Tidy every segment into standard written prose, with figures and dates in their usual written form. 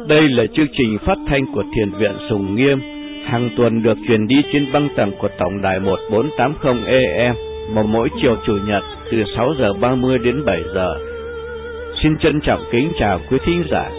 Đây là chương trình phát thanh của Thiền viện Sùng Nghiêm, hàng tuần được truyền đi trên băng tần của tổng đài 1480 AM vào mỗi chiều Chủ nhật từ 6:30 đến 7 giờ. Xin trân trọng kính chào quý thính giả.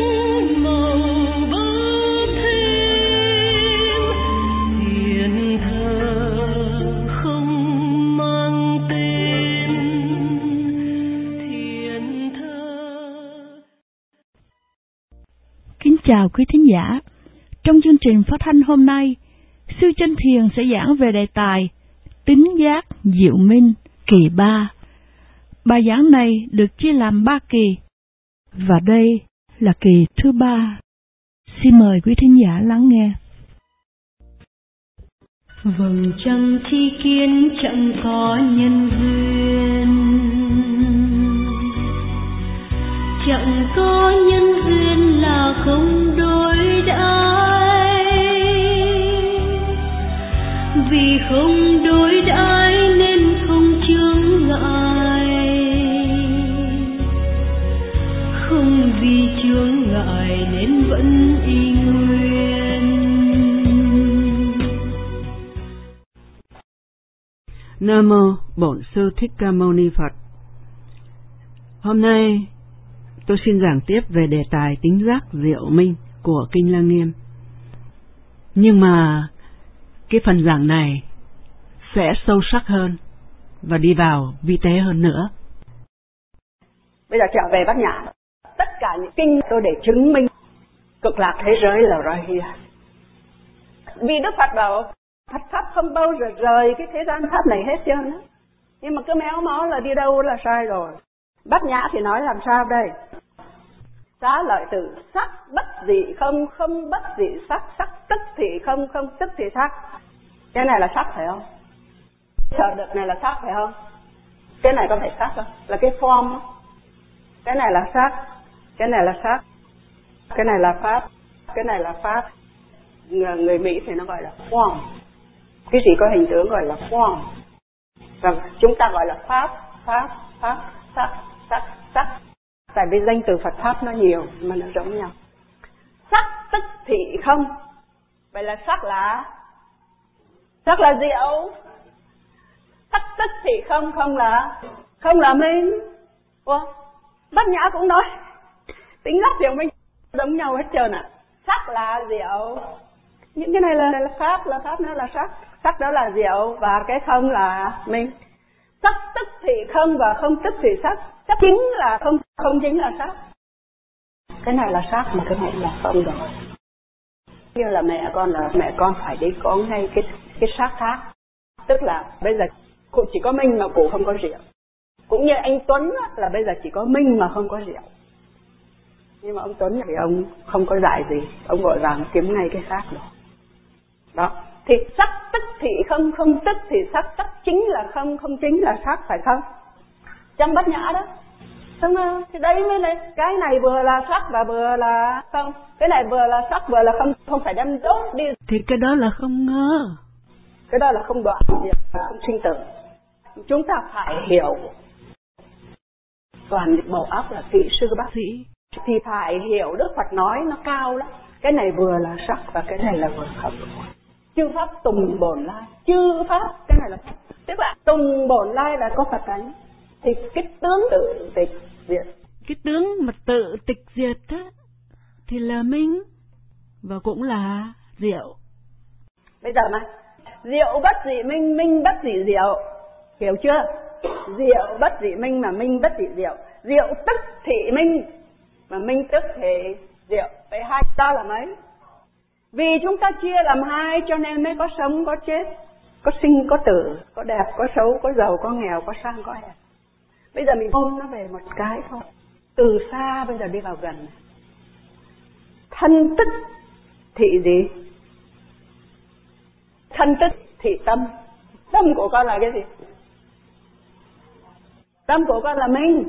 Kính chào quý thính giả. Trong chương trình phát thanh hôm nay, Sư Chánh Thiền sẽ giảng về đề tài Tính giác diệu minh kỳ 3. Bài giảng này được chia làm 3 kỳ, và đây là kỳ thứ 3. Xin mời quý thính giả lắng nghe. Vầng trăng chi kiến chẳng có nhân duyên, chẳng có nhân duyên là không đối đãi, vì không đối đãi nên không chướng ngại, không vì chướng ngại nên vẫn y nguyên. Nam mô Bổn Sư Thích Ca Mâu Ni Phật. Hôm nay tôi xin giảng tiếp về đề tài tính giác diệu minh của Kinh Lăng Nghiêm. Nhưng mà cái phần giảng này sẽ sâu sắc hơn và đi vào vi tế hơn nữa. Bây giờ trở về Bát Nhã. Tất cả những kinh tôi để chứng minh cực lạc thế giới là Rahia. Vì Đức Phật bảo Phật Pháp không bao giờ rời cái thế gian Pháp này hết trơn á. Nhưng mà cứ méo mó là đi đâu là sai rồi. Bát Nhã thì nói làm sao đây? Xá lợi tử, sắc bất dị không, không bất dị sắc, sắc tức thì không, không tức thì sắc. Cái này là sắc phải không? Sở được này là sắc phải không? Cái này có phải sắc không? Là cái form đó. Cái này là sắc, cái này là sắc, cái này là pháp, cái này là pháp. Người Mỹ thì nó gọi là form. Cái gì có hình tướng gọi là form. Và chúng ta gọi là pháp, pháp, pháp, sắc, sắc, sắc. Tại vì danh từ Phật Pháp nó nhiều mà nó giống nhau. Sắc tức thị không. Vậy là sắc là diệu. Sắc tức thị không, không là minh. Ủa? Bát Nhã cũng nói tính giác diệu minh giống nhau hết trơn ạ. Sắc là diệu. Những cái này là pháp nó là sắc. Sắc đó là diệu và cái không là minh. Sắc tức thì không và không tức thì sắc. Sắc chính là không, không chính là sắc. Cái này là sắc mà cái này là không rồi. Như là mẹ con phải đi có ngay cái sắc khác. Tức là bây giờ cụ chỉ có minh mà cụ không có diệu. Cũng như anh Tuấn là bây giờ chỉ có minh mà không có diệu. Nhưng mà ông Tuấn thì ông không có dạy gì, ông vội vàng kiếm ngay cái sắc rồi. Đó, thì sắc tức thì không, không tức thì sắc, sắc chính là không, không chính là sắc phải không? Trong Bát Nhã đó. Đúng không? Thì đấy mới này, cái này vừa là sắc và vừa là không. Cái này vừa là sắc vừa là không phải đem dốt đi. Thì cái đó là không ngơ. Cái đó là không đoạn diệt, không sinh tử. Chúng ta phải hiểu. Toàn bộ óc là kỹ sư bác sĩ. Thì phải hiểu Đức Phật nói nó cao lắm. Cái này vừa là sắc và cái này là vừa không. Chư pháp tùng bổn lai. Chư pháp, cái này là pháp. Tức là tùng bổn lai là có Phật tánh. Thì cái tướng tự tịch diệt. Cái tướng mà tự tịch diệt á thì là minh và cũng là diệu. Bây giờ mà diệu bất dị minh, minh bất dị diệu. Hiểu chưa? Diệu bất dị minh mà minh bất dị diệu. Diệu tức thị minh mà minh tức thị diệu. Vậy hai ta là mấy? Vì chúng ta chia làm hai cho nên mới có sống có chết, có sinh có tử, có đẹp có xấu, có giàu có nghèo, có sang có hèn. Bây giờ mình ôm nó về một cái thôi. Từ xa bây giờ đi vào gần. Thân tức thị gì? Thân tức thị tâm. Tâm của con là cái gì? Tâm của con là minh.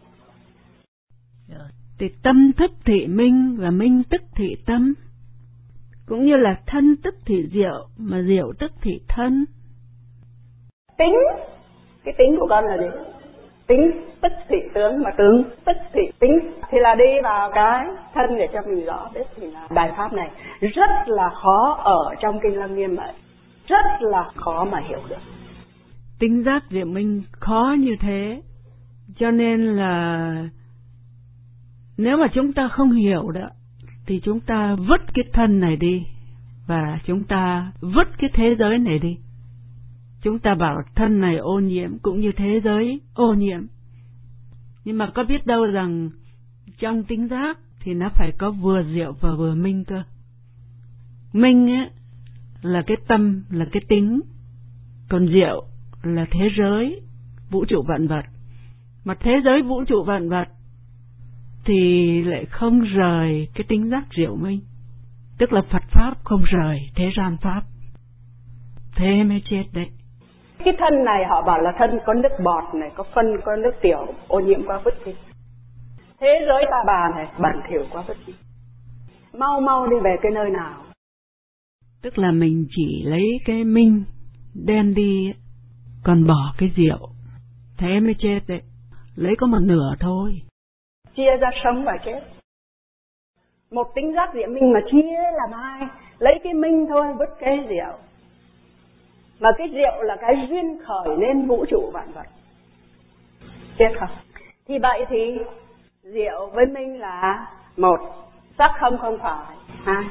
Thì tâm thức thị minh và minh tức thị tâm. Cũng như là thân tức thị diệu mà diệu tức thị thân. Tính. Cái tính của con là gì? tính tức thì tướng, mà tướng tức thì tính, thì là đi vào cái thân để cho mình rõ biết. Thì là bài pháp này rất là khó ở trong Kinh Lăng Nghiêm ấy, rất là khó mà hiểu được. Tính giác diệu minh khó như thế, cho nên là nếu mà chúng ta không hiểu đó thì chúng ta vứt cái thân này đi và chúng ta vứt cái thế giới này đi. Chúng ta bảo thân này ô nhiễm cũng như thế giới ô nhiễm. Nhưng mà có biết đâu rằng trong tính giác thì nó phải có vừa diệu và vừa minh cơ. Minh ấy là cái tâm, là cái tính, còn diệu là thế giới vũ trụ vạn vật. Mà thế giới vũ trụ vạn vật thì lại không rời cái tính giác diệu minh. Tức là Phật Pháp không rời thế gian Pháp. Thế mới chết đấy. Cái thân này họ bảo là thân có nước bọt này, có phân, có nước tiểu, ô nhiễm quá vứt đi. Thế giới ta bà này bẩn thỉu quá vứt đi. Mau mau đi về cái nơi nào. Tức là mình chỉ lấy cái minh đem đi, còn bỏ cái diệu. Thế mới chết đấy. Lấy có một nửa thôi. Chia ra sống và chết. Một tính giác diệu minh mà chia làm hai, lấy cái minh thôi vứt cái diệu. Mà cái diệu là cái duyên khởi lên vũ trụ vạn vật. Chết không? Thì vậy thì diệu với minh là một, sắc không phải hai.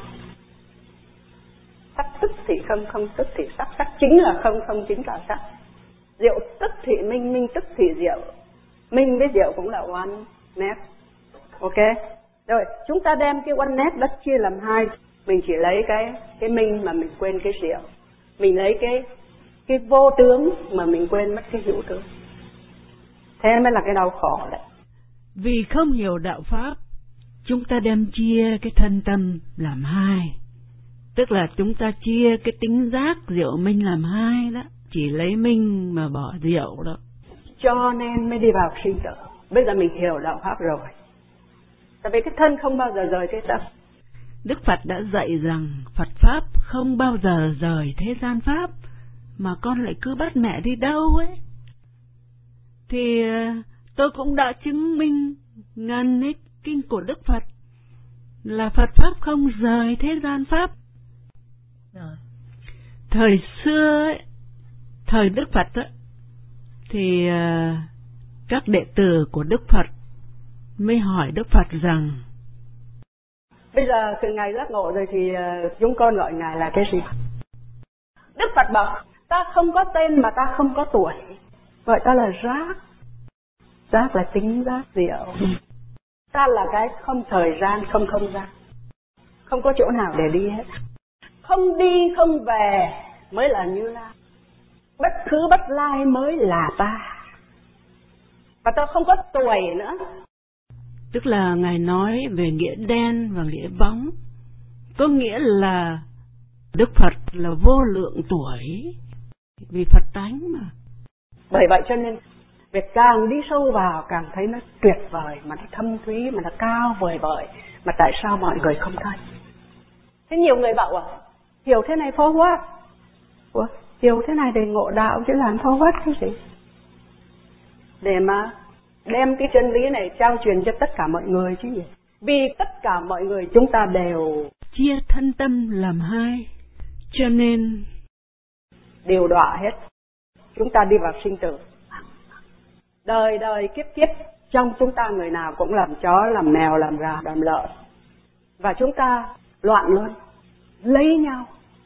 Sắc tức thì không, không tức thì sắc, sắc chính là không, không chính là sắc. Diệu tức thì minh, minh tức thì diệu. Minh với diệu cũng là one net. Ok? Rồi, chúng ta đem cái one net đó chia làm hai. Mình chỉ lấy cái minh mà mình quên cái diệu. Mình lấy cái vô tướng mà mình quên mất cái hữu tướng. Thế mới là cái đau khổ đấy. Vì không hiểu đạo Pháp, chúng ta đem chia cái thân tâm làm hai. Tức là chúng ta chia cái tính giác diệu minh làm hai đó. Chỉ lấy minh mà bỏ diệu đó. Cho nên mới đi vào sinh tử. Bây giờ mình hiểu đạo Pháp rồi. Tại vì cái thân không bao giờ rời cái tâm. Đức Phật đã dạy rằng Phật Pháp không bao giờ rời thế gian Pháp, mà con lại cứ bắt mẹ đi đâu ấy. Thì tôi cũng đã chứng minh ngàn ít kinh của Đức Phật là Phật Pháp không rời thế gian Pháp. Rồi. Thời xưa ấy, thời Đức Phật ấy, thì các đệ tử của Đức Phật mới hỏi Đức Phật rằng: bây giờ từ ngày giác ngộ rồi thì chúng con gọi Ngài là cái gì? Đức Phật bảo ta không có tên mà ta không có tuổi, gọi ta là giác. Giác là tính giác diệu. Ta là cái không thời gian, không không gian, không có chỗ nào để đi hết. Không đi không về mới là Như Lai. Bất khứ bất lai mới là ta. Và ta không có tuổi nữa. Tức là Ngài nói về nghĩa đen và nghĩa bóng. Có nghĩa là Đức Phật là vô lượng tuổi, vì Phật tánh mà. Bởi vậy cho nên việc càng đi sâu vào càng thấy nó tuyệt vời, mà nó thâm thúy, mà nó cao vời vợi. Mà tại sao mọi người không thấy? Thế nhiều người bảo hiểu thế này for what? Ủa, hiểu thế này để ngộ đạo chứ làm for what cái gì? Để mà đem cái chân lý này trao truyền cho tất cả mọi người chứ gì? Vì tất cả mọi người chúng ta đều chia thân tâm làm hai, cho nên đều đọa hết. Chúng ta đi vào sinh tử. Đời đời kiếp kiếp trong chúng ta người nào cũng làm chó, làm mèo, làm gà, làm lợn. Và chúng ta loạn luôn, lấy nhau.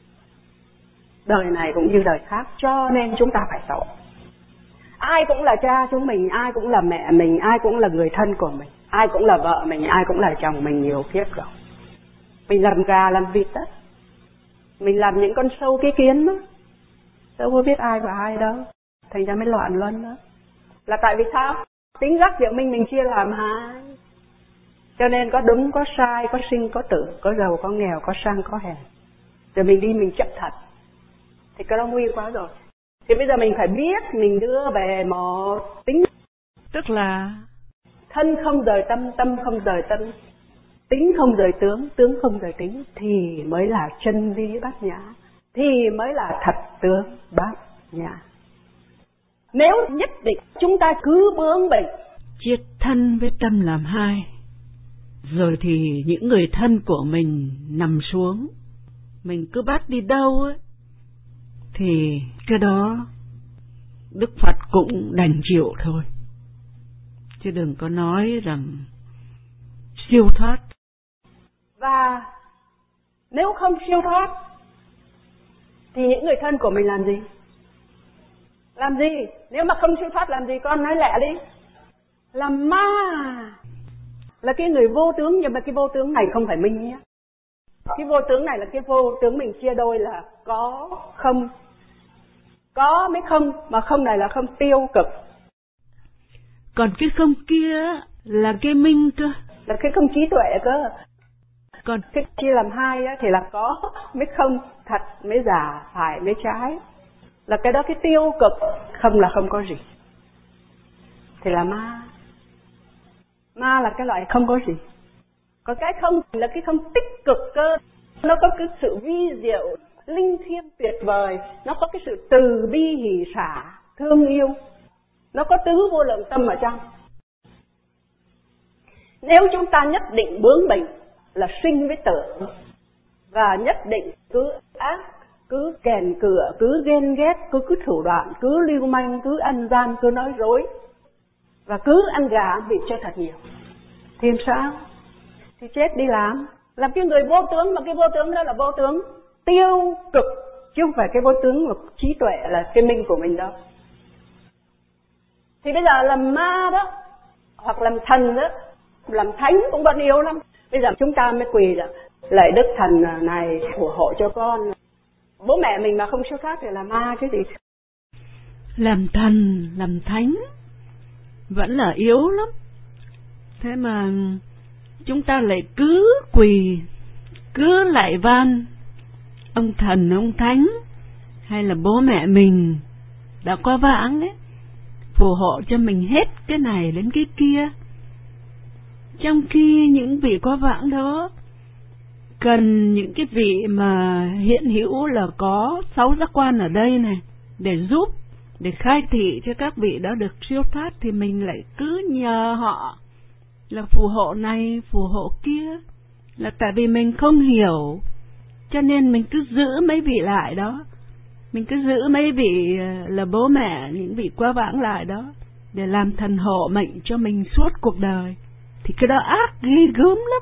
Đời này cũng như đời khác, cho nên chúng ta phải tội. Ai cũng là cha chúng mình, ai cũng là mẹ mình, ai cũng là người thân của mình, ai cũng là vợ mình, ai cũng là chồng mình nhiều kiếp rồi. Mình làm gà, làm vịt đó. Mình làm những con sâu cái kiến đó. Đâu có biết ai và ai đâu. Thành ra mới loạn luân đó. Là tại vì sao? Tính giác diệu minh mình chia làm hai. Cho nên có đúng, có sai, có sinh, có tử, có giàu, có nghèo, có sang, có hèn. Rồi mình đi mình chấp thật. Thì cái đó nguy quá rồi. Thì bây giờ mình phải biết mình đưa về một tính. Tức là thân không rời tâm, tâm không rời tâm, tính không rời tướng, tướng không rời tính, thì mới là chân lý bát nhã, thì mới là thật tướng bát nhã. Nếu nhất định chúng ta cứ bướng bỉnh, chiết thân với tâm làm hai, rồi thì những người thân của mình nằm xuống, mình cứ bắt đi đâu ấy, thì cái đó Đức Phật cũng đành chịu thôi. Chứ đừng có nói rằng siêu thoát. Và nếu không siêu thoát thì những người thân của mình làm gì? Làm gì? Nếu mà không siêu thoát làm gì? Con nói lẹ đi. Làm ma. Là cái người vô tướng, nhưng mà cái vô tướng này không phải minh nhé. Cái vô tướng này là cái vô tướng mình chia đôi là có, không. Có mới không, mà không này là không tiêu cực. Còn cái không kia là cái minh cơ. Là cái không trí tuệ cơ. Còn cái chia làm hai á, thì là có mới không, thật mới giả, phải mới trái. Là cái đó cái tiêu cực, không là không có gì. Thì là ma. Ma là cái loại không có gì. Còn cái không là cái không tích cực cơ. Nó có cái sự vi diệu, linh thiêng tuyệt vời. Nó có cái sự từ bi hỷ xả, thương yêu. Nó có tứ vô lượng tâm ở trong. Nếu chúng ta nhất định bướng bỉnh là sinh với tử, và nhất định cứ ác, cứ kèn cửa, cứ ghen ghét, cứ thủ đoạn, cứ lưu manh, cứ ăn gian, cứ nói dối, và cứ ăn gà ăn vịt cho thật nhiều, thì sao? Thì chết đi làm cái người vô tướng, mà cái vô tướng đó là vô tướng tiêu cực, chứ không phải cái vô tướng của trí tuệ là cái minh của mình đâu. Thì bây giờ làm ma đó, hoặc làm thần đó, làm thánh cũng bận yếu lắm. Bây giờ chúng ta mới quỳ là lạy Đức Thần này phù hộ cho con. Bố mẹ mình mà không siêu thoát thì là ma chứ gì. Làm thần, làm thánh vẫn là yếu lắm. Thế mà chúng ta lại cứ quỳ, cứ lạy van ông thần, ông thánh, hay là bố mẹ mình đã qua vãng ấy, phù hộ cho mình hết cái này đến cái kia. Trong khi những vị qua vãng đó cần những cái vị mà hiện hữu là có 6 giác quan ở đây này để giúp, để khai thị cho các vị đó được siêu thoát, thì mình lại cứ nhờ họ là phù hộ này, phù hộ kia. Là tại vì mình không hiểu, cho nên mình cứ giữ mấy vị lại đó, mình cứ giữ mấy vị là bố mẹ, những vị qua vãng lại đó để làm thần hộ mệnh cho mình suốt cuộc đời. Thì cái đó ác ghê gớm lắm.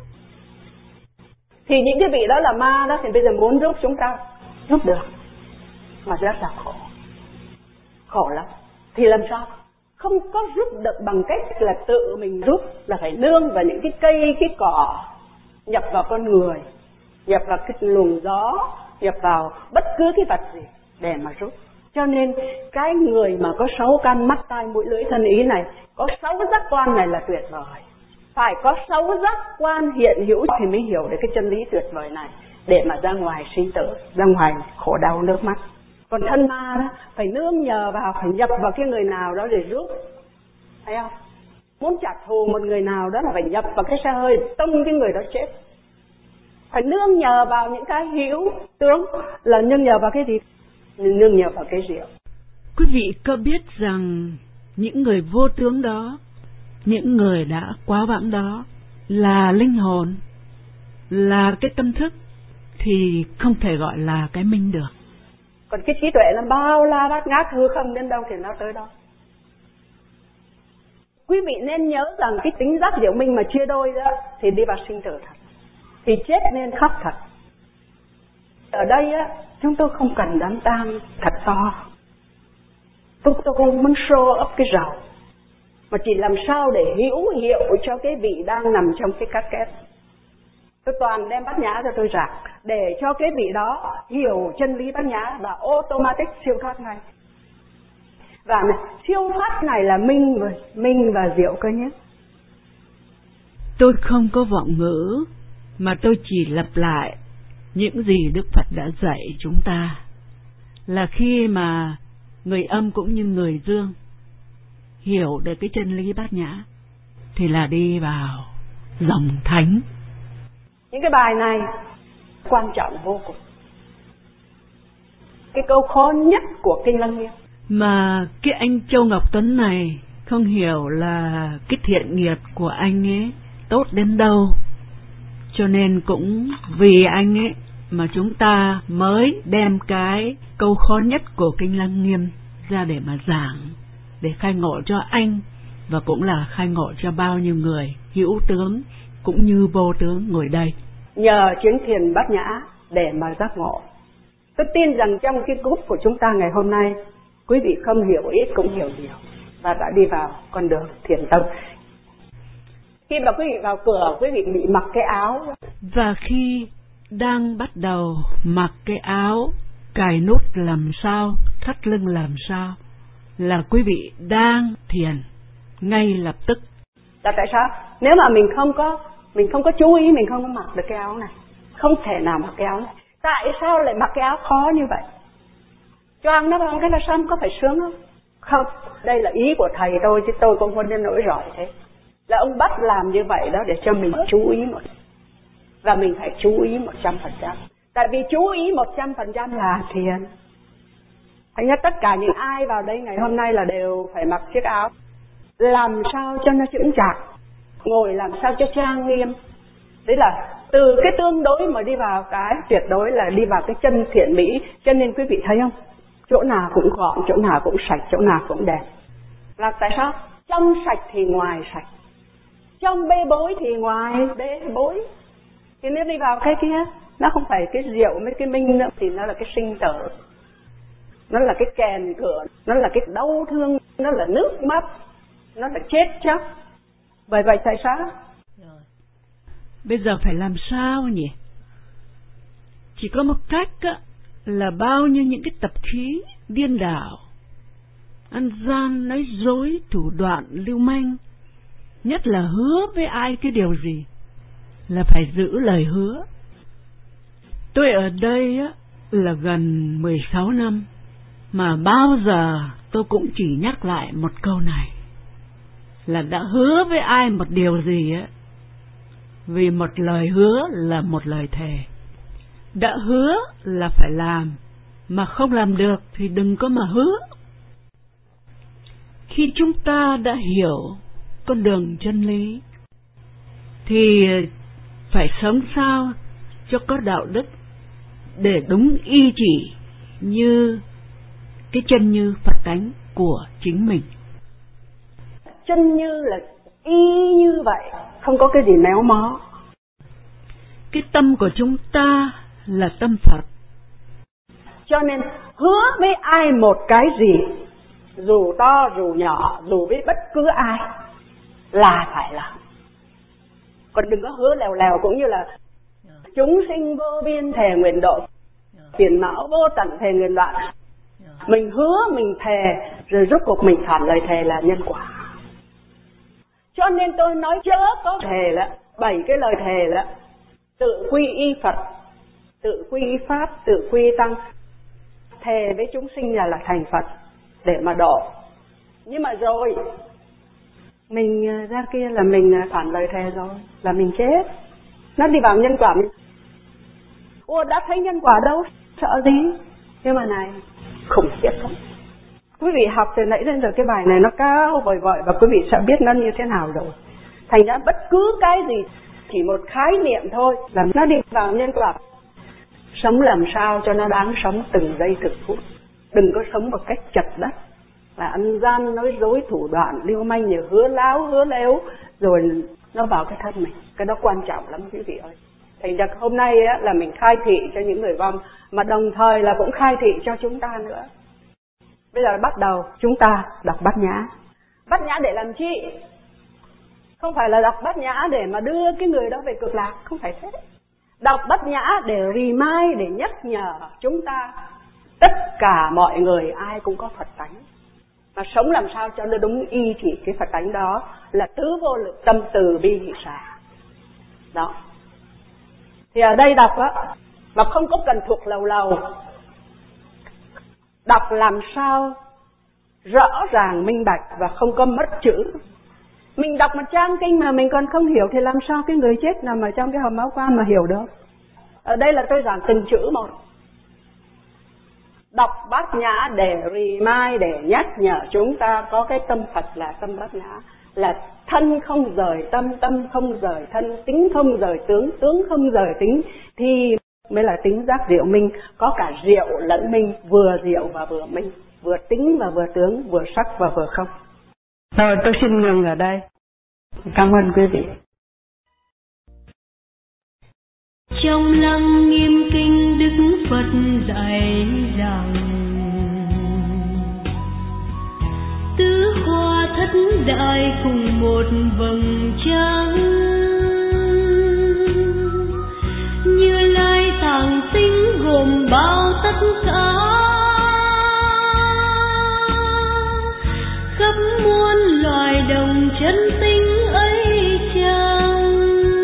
Thì những cái vị đó là ma đó, thì bây giờ muốn giúp chúng ta giúp được, mà rất là khổ. Khổ lắm. Thì làm sao? Không có giúp được bằng cách là tự mình giúp, là phải nương vào những cái cây, cái cỏ, nhập vào con người, nhập vào cái luồng gió, nhập vào bất cứ cái vật gì để mà giúp. Cho nên cái người mà có 6 căn mắt, tai, mũi, lưỡi, thân, ý này, có 6 giác quan này là tuyệt vời. Phải có 6 giác quan hiện hữu thì mới hiểu được cái chân lý tuyệt vời này, để mà ra ngoài sinh tử, ra ngoài khổ đau nước mắt. Còn thân ma đó, phải nương nhờ vào, phải nhập vào cái người nào đó để giúp. Thấy không? Muốn trả thù một người nào đó là phải nhập vào cái xe hơi, tông cái người đó chết. Phải nương nhờ vào những cái hữu tướng, là nương nhờ vào cái gì? Nương nhờ vào cái rượu. Quý vị có biết rằng những người vô tướng đó, những người đã quá vãng đó là linh hồn, là cái tâm thức, thì không thể gọi là cái minh được. Còn cái trí tuệ nó bao la bát ngát, hư không đến đâu thì nó tới đâu. Quý vị nên nhớ rằng cái tính giác diệu minh mà chia đôi đó thì đi vào sinh tử thật, thì chết nên khóc thật. Ở đây á, chúng tôi không cần đám tang thật to, tôi không muốn show up cái rầu, mà chỉ làm sao để hữu hiệu cho cái vị đang nằm trong cái cát két. Tôi toàn đem bát nhã cho tôi rạc, để cho cái vị đó hiểu chân lý bát nhã và automatic siêu thoát ngay. Và siêu thoát này là minh và diệu cơ nhé. Tôi không có vọng ngữ, mà tôi chỉ lặp lại những gì Đức Phật đã dạy chúng ta, là khi mà người âm cũng như người dương hiểu được cái chân lý bát nhã thì là đi vào dòng thánh. Những cái bài này quan trọng vô cùng. Cái câu khó nhất của Kinh Lăng Nghiêm Mà cái anh Châu Ngọc Tuấn này không hiểu là cái thiện nghiệp của anh ấy tốt đến đâu. Cho nên cũng vì anh ấy mà chúng ta mới đem cái câu khó nhất của Kinh Lăng Nghiêm ra để mà giảng, để khai ngộ cho anh, và cũng là khai ngộ cho bao nhiêu người hữu tướng cũng như vô tướng ngồi đây. Nhờ chuyến thiền Bát Nhã để mà giác ngộ. Tôi tin rằng trong cái group của chúng ta ngày hôm nay, quý vị không hiểu ít cũng hiểu nhiều và đã đi vào con đường thiền tông. Khi mà quý vị vào cửa, quý vị bị mặc cái áo. Và khi đang bắt đầu mặc cái áo, cài nút làm sao, thắt lưng làm sao, là quý vị đang thiền ngay lập tức. Là tại sao? Nếu mà mình không có chú ý, mình không có mặc được cái áo này, không thể nào mặc cái áo này. Tại sao lại mặc cái áo khó như vậy? Choàng nó vào cái là xong, có phải sướng không? Không, đây là ý của thầy tôi chứ tôi cũng không đến nỗi giỏi thế. Là ông bắt làm như vậy đó để cho mình chú ý một, và mình phải chú ý 100%. Tại vì chú ý 100% là thiền. Thành ra tất cả những ai vào đây ngày hôm nay là đều phải mặc chiếc áo, làm sao cho nó chững chạc, ngồi làm sao cho trang nghiêm. Đấy là từ cái tương đối mà đi vào cái tuyệt đối, là đi vào cái chân thiện mỹ. Cho nên quý vị thấy không? Chỗ nào cũng gọn, chỗ nào cũng sạch, chỗ nào cũng đẹp. Là tại sao? Trong sạch thì ngoài sạch, trong bê bối thì ngoài bê bối. Thì nếu đi vào cái kia, nó không phải cái rượu với cái minh nữa, thì nó là cái sinh tử, nó là cái kèn cửa, nó là cái đau thương, nó là nước mắt, nó là chết chóc. Vậy tại sao? Bây giờ phải làm sao nhỉ? Chỉ có một cách á, là bao nhiêu những cái tập khí điên đảo, ăn gian, nói dối, thủ đoạn, lưu manh, nhất là hứa với ai cái điều gì là phải giữ lời hứa. Tôi ở đây á, là gần 16 năm, mà bao giờ tôi cũng chỉ nhắc lại một câu này, là đã hứa với ai một điều gì á, vì một lời hứa là một lời thề. Đã hứa là phải làm, mà không làm được thì đừng có mà hứa. Khi chúng ta đã hiểu con đường chân lý thì phải sống sao cho có đạo đức, để đúng y chỉ như cái chân như Phật tánh của chính mình. Chân như là y như vậy, không có cái gì méo mó. Cái tâm của chúng ta là tâm Phật. Cho nên hứa với ai một cái gì, dù to dù nhỏ, dù với bất cứ ai, là phải làm. Còn đừng có hứa lèo lèo, cũng như là chúng sinh vô biên thề nguyện độ, phiền não vô tận thề nguyện đoạn. Mình hứa, mình thề, rồi rốt cuộc mình phản lời thề là nhân quả. Cho nên tôi nói chớ có thề là 7 cái lời thề là tự quy y Phật, tự quy y Pháp, tự quy y Tăng. Thề với chúng sinh là thành Phật để mà độ. Nhưng mà rồi mình ra kia là mình phản lời thề rồi, là mình chết. Nó đi vào nhân quả. Đã thấy nhân quả đâu, sợ gì? Nhưng mà này, khủng khiếp lắm. Quý vị học từ nãy đến giờ cái bài này nó cao vời vợi, và quý vị sẽ biết nó như thế nào rồi. Thành ra bất cứ cái gì, chỉ một khái niệm thôi là nó đi vào nhân quả. Sống làm sao cho nó đáng sống từng giây từng phút. Đừng có sống một cách chật đất, là ăn gian, nói dối, thủ đoạn, lưu manh, nhiều hứa láo, hứa lếu, rồi nó vào cái thân mình. Cái đó quan trọng lắm quý vị ơi. Thành ra hôm nay á, là mình khai thị cho những người vong, mà đồng thời là cũng khai thị cho chúng ta nữa. Bây giờ bắt đầu chúng ta đọc Bát Nhã. Bát Nhã để làm chi? Không phải là đọc Bát Nhã để mà đưa cái người đó về cực lạc, không phải thế. Đọc Bát Nhã để remind, để nhắc nhở chúng ta, tất cả mọi người ai cũng có Phật tánh, mà sống làm sao cho nó đúng y chỉ cái Phật tánh đó, là tứ vô lượng tâm từ bi hỷ xả. Đó. Thì ở đây đọc á, mà không có cần thuộc lầu lầu. Đọc làm sao rõ ràng minh bạch và không có mất chữ. Mình đọc một trang kinh mà mình còn không hiểu thì làm sao cái người chết nằm ở trong cái hòm máu quan mà hiểu được. Ở đây là tôi giảng từng chữ một. đọc Bát Nhã để remind, để nhắc nhở chúng ta có cái tâm Phật là tâm Bát Nhã, là thân không rời tâm, tâm không rời thân, tính không rời tướng, tướng không rời tính, thì mới là tính giác diệu minh, có cả diệu lẫn minh, vừa diệu và vừa minh, vừa tính và vừa tướng, vừa sắc và vừa không. Rồi tôi xin ngừng ở đây. Cảm ơn quý vị. Trong Lăng Nghiêm Kinh Đức Phật dạy rằng tứ hoa thất đại cùng một vầng trăng, Như Lai tạng tinh gồm bao tất cả, khắp muôn loài đồng chân tinh ấy chăng.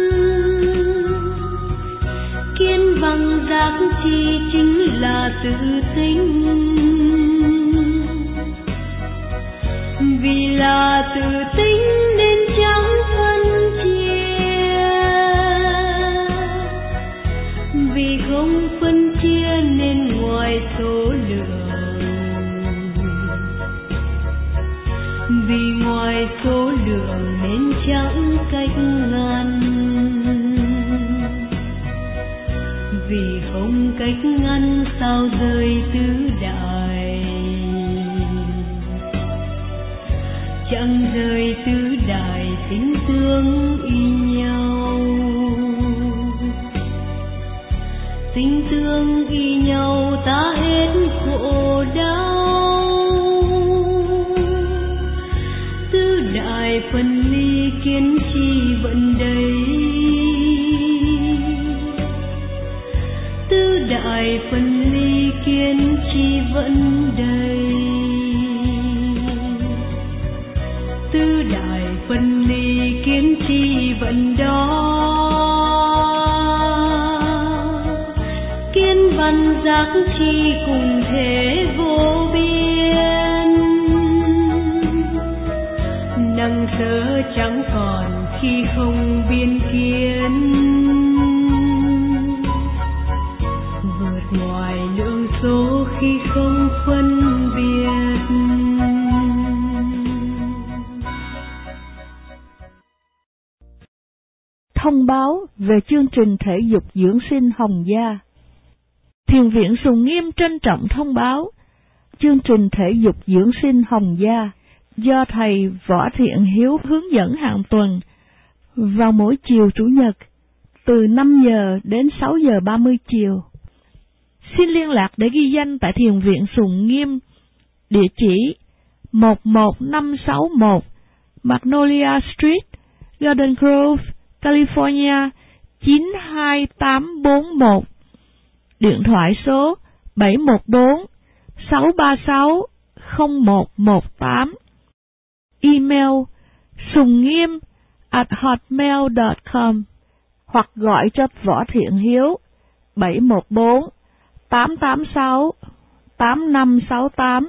Kiên văn giác chi chính là tự tính, vì là tự tính nên chẳng phân chia, vì không phân chia nên ngoài số lượng, vì ngoài số lượng nên chẳng cách ngăn, vì không cách ngăn sao rơi tứ đại, chẳng rơi tứ đại tính tương y nhau, tính tương y nhau ta hết khổ đau. Tứ đại phân ly kiến chi vẫn đầy, tứ đại phân ly kiến chi vẫn đầy, tứ đại phân ly kiến chi vẫn đó. Kiến văn giác chi cùng thể vô biên, năng sở chẳng còn khi không biên kiến, vượt ngoài lượng số khi không phân biệt. Thông báo về chương trình thể dục dưỡng sinh Hồng Gia. Thiền viện Sùng Nghiêm trân trọng thông báo chương trình thể dục dưỡng sinh Hồng Gia do thầy Võ Thiện Hiếu hướng dẫn hàng tuần vào mỗi chiều Chủ nhật từ 5 giờ đến 6 giờ 30 chiều. Xin liên lạc để ghi danh tại Thiền viện Sùng Nghiêm, địa chỉ 11561 Magnolia Street, Garden Grove, California 92841. Điện thoại số 714-636-0118. Email sungnnghiêm@hotmail.com hoặc gọi cho Võ Thiện Hiếu 714-886-8568.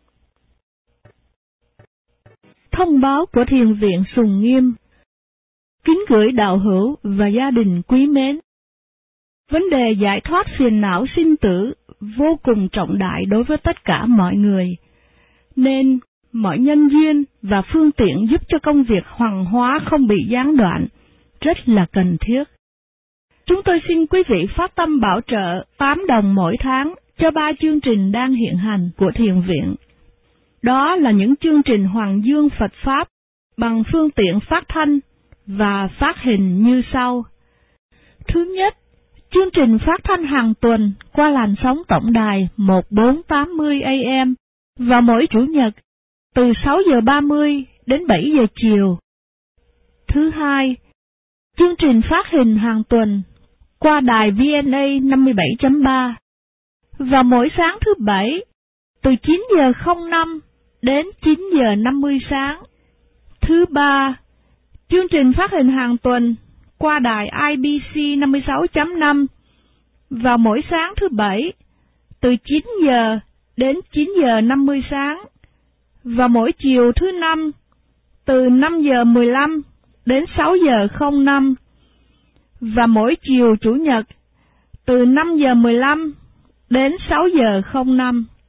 Thông báo của Thiền viện Sùng Nghiêm. Kính gửi đạo hữu và gia đình quý mến. Vấn đề giải thoát phiền não sinh tử vô cùng trọng đại đối với tất cả mọi người, nên mọi nhân duyên và phương tiện giúp cho công việc hoàng hóa không bị gián đoạn rất là cần thiết. Chúng tôi xin quý vị phát tâm bảo trợ 8 đồng mỗi tháng cho 3 chương trình đang hiện hành của Thiền viện. Đó là những chương trình Hoàng Dương Phật Pháp bằng phương tiện phát thanh và phát hình như sau. Thứ nhất, chương trình phát thanh hàng tuần qua làn sóng tổng đài 1480 AM vào mỗi Chủ nhật từ 6 giờ 30 đến 7 giờ chiều. Thứ hai, chương trình phát hình hàng tuần qua đài VNA 57.3 vào mỗi sáng thứ Bảy từ 9 giờ 05 đến 9 giờ 50 sáng. Thứ ba, chương trình phát hình hàng tuần qua đài IBC 56.5 vào mỗi sáng thứ Bảy từ 9 giờ đến 9 giờ 50 sáng và mỗi chiều thứ Năm từ 5 giờ 15 đến 6 giờ 05 và mỗi chiều Chủ nhật từ 5 giờ 15 đến 6 giờ 05.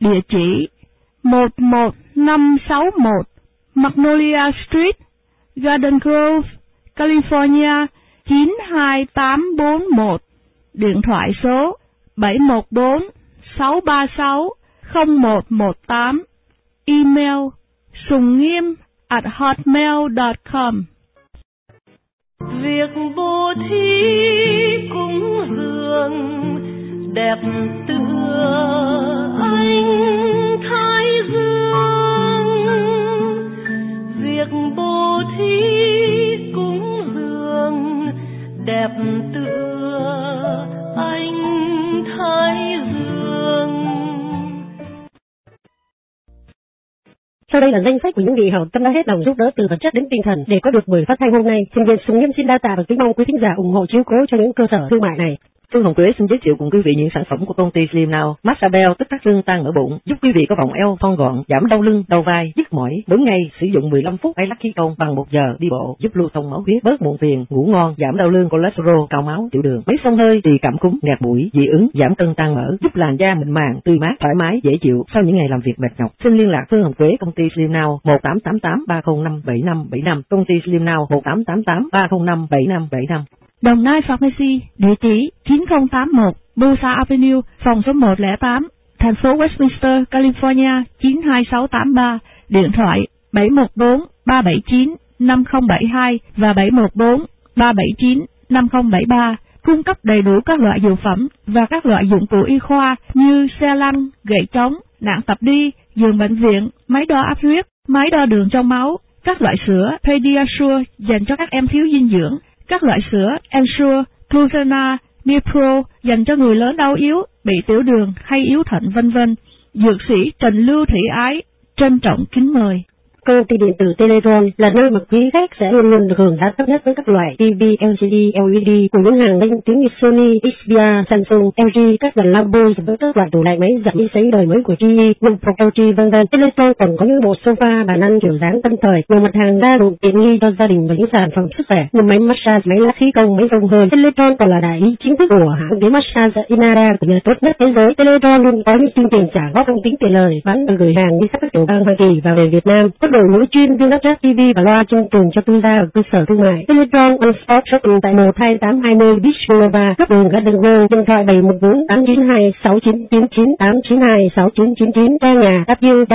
địa chỉ 11561 Magnolia Street, Garden Grove, California 92841, điện thoại số 714-636-0118, email sungngiem@hotmail.com. Việc bố thí cúng dường đẹp tựa ánh thái dương. Việc bố thí cúng dường đẹp tựa ánh thái dương. Sau đây là danh sách của những vị hảo tâm đã hết lòng giúp đỡ từ vật chất đến tinh thần để có được buổi phát thanh hôm nay. Xin viên Sùng Nghiêm xin đa tạ và kính mong quý thính giả ủng hộ chiếu cố cho những cơ sở thương mại này. Phương Hồng Quế xin giới thiệu cùng quý vị những sản phẩm của công ty Slim Now. Massabel tức tắc xương tan ở bụng, giúp quý vị có vòng eo thon gọn, giảm đau lưng, đau vai, nhức mỏi. Mỗi ngày sử dụng 15 phút hay lắc khí công bằng 1 giờ đi bộ, giúp lưu thông máu huyết, bớt muộn phiền, ngủ ngon, giảm đau lưng, cholesterol, cao máu, tiểu đường. Mấy xông hơi, trị cảm cúm, nghẹt mũi, dị ứng, giảm cân tan mỡ, giúp làn da mịn màng, tươi mát, thoải mái, dễ chịu sau những ngày làm việc mệt nhọc. Xin liên lạc Phương Hồng Quế, công ty Slim Now 1888-305-7575, công ty Slim Now 1888-305-7575. Đồng Nai Pharmacy, địa chỉ 9081 Busa Avenue, phòng số 108, thành phố Westminster, California 92683, điện thoại 714-379-5072 và 714-379-5073, cung cấp đầy đủ các loại dược phẩm và các loại dụng cụ y khoa như xe lăn, gậy chống, nạng tập đi, giường bệnh viện, máy đo áp huyết, máy đo đường trong máu, các loại sữa Pediasure dành cho các em thiếu dinh dưỡng, các loại sữa Ensure, Glucena, Nipro dành cho người lớn đau yếu, bị tiểu đường hay yếu thận vân vân. Dược sĩ Trần Lưu Thị Ái trân trọng kính mời. Công ty điện tử Teletron là nơi mà quý khách sẽ luôn luôn được hưởng giá thấp nhất với các loại TV, LCD, LED của những hàng danh tiếng như Sony, Xperia, Samsung, LG, các dàn lambo với các loại tủ lạnh máy giặt vi sấy đời mới của GE, Pro, LG vân vân. Teletron còn có những bộ sofa, bàn ăn kiểu dáng tân thời, nhiều mặt hàng đa dụng tiện nghi cho gia đình và những sản phẩm sức khỏe như máy massage, máy lắc khí công, máy xông hơi. Teletron còn là đại lý chính thức của hãng ghế massage Inara của nhà tốt nhất thế giới. Teletron luôn có những chương trình trả góp không tính tiền lời, bán và gửi hàng đi khắp các tiểu bang Hoa Kỳ và về Việt Nam. Đội ngũ chuyên viên lắp ráp TV và loa chương trình cho tư gia ở cơ sở thương mại. Teletron on Spot Shopping tại 12820 Beach Boulevard, góc đường Garden Grove, điện thoại 714-892-6999-892-6999, trang nhà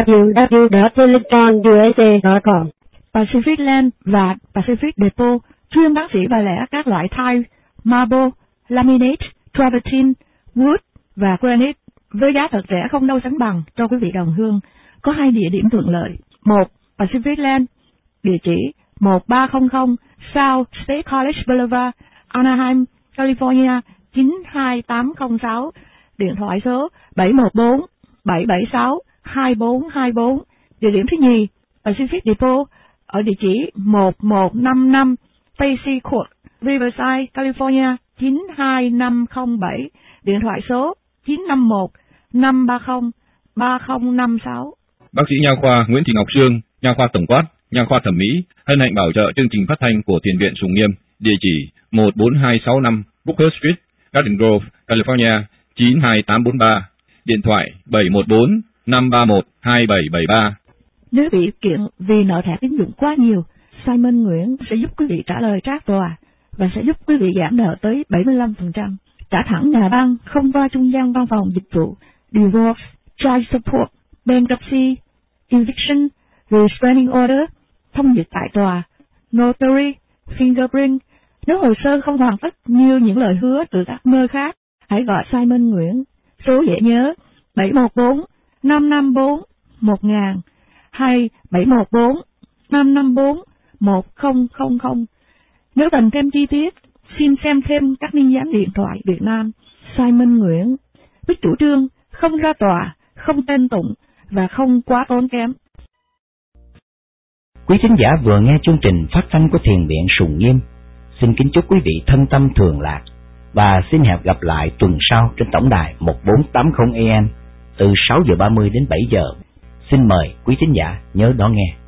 www.teletronusa.com. Pacific Land và Pacific Depot chuyên bán sỉ và lẻ các loại tile, marble, laminate, travertine, wood và granite với giá thật rẻ không đâu sánh bằng cho quý vị đồng hương. Có 2 địa điểm thuận lợi. 1. Pacific Land, địa chỉ 1300 South State College Boulevard, Anaheim, California 92806, điện thoại số 714-776-2424. Địa điểm thứ nhì, Pacific Depot, ở địa chỉ 1155 Pacey Court, Riverside, California 92507, điện thoại số 951-530-3056. Bác sĩ nha khoa Nguyễn Thị Ngọc Sương, nha khoa tổng quát, nha khoa thẩm mỹ, hân hạnh bảo trợ chương trình phát thanh của Thiền viện Sùng Nghiêm, địa chỉ 14265 Booker Street, Garden Grove, California 92843, điện thoại 714-531-2773. Nếu bị kiện vì nợ thẻ tín dụng quá nhiều, Simon Nguyễn sẽ giúp quý vị trả lời trác tòa và sẽ giúp quý vị giảm nợ tới 75%. Trả thẳng nhà băng, không qua trung gian văn phòng dịch vụ, divorce, child support, bankruptcy, eviction, restraining order, thông dịch tại tòa, notary, fingerprint. Nếu hồ sơ không hoàn tất như những lời hứa từ các nơi khác, hãy gọi Simon Nguyễn. Số dễ nhớ 714-554-1000 hay 714-554-1000. Nếu cần thêm chi tiết, xin xem thêm các tin nhắn điện thoại Việt Nam. Simon Nguyễn với chủ trương không ra tòa, không tên tụng và không quá tốn kém. Quý thính giả vừa nghe chương trình phát thanh của Thiền viện Sùng Nghiêm. Xin kính chúc quý vị thân tâm thường lạc và xin hẹn gặp lại tuần sau trên tổng đài 1480 AM từ 6:30 đến 7 giờ. Xin mời quý thính giả nhớ đón nghe.